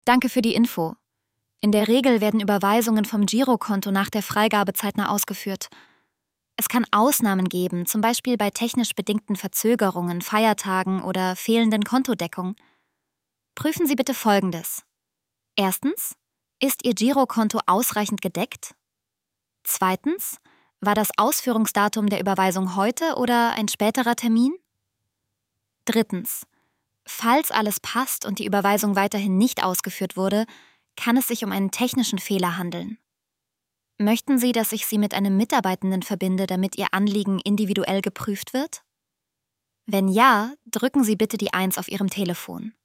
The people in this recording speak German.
Danke für die Info. In der Regel werden Überweisungen vom Girokonto nach der Freigabe zeitnah ausgeführt. Es kann Ausnahmen geben, zum Beispiel bei technisch bedingten Verzögerungen, Feiertagen oder fehlenden Kontodeckung. Prüfen Sie bitte Folgendes. Erstens, ist Ihr Girokonto ausreichend gedeckt? Zweitens, war das Ausführungsdatum der Überweisung heute oder ein späterer Termin? Drittens, falls alles passt und die Überweisung weiterhin nicht ausgeführt wurde, kann es sich um einen technischen Fehler handeln. Möchten Sie, dass ich Sie mit einem Mitarbeitenden verbinde, damit Ihr Anliegen individuell geprüft wird? Wenn ja, drücken Sie bitte die 1 auf Ihrem Telefon.